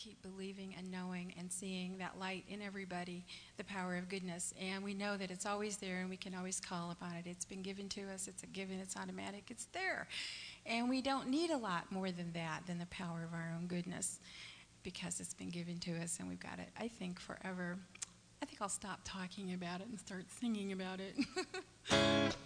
keep believing and knowing and seeing that light in everybody, the power of goodness. And we know that it's always there and we can always call upon it. It's been given to us. It's a given. It's automatic. It's there. And we don't need a lot more than that, than the power of our own goodness, because it's been given to us and we've got it, I think, forever. I think I'll stop talking about it and start singing about it.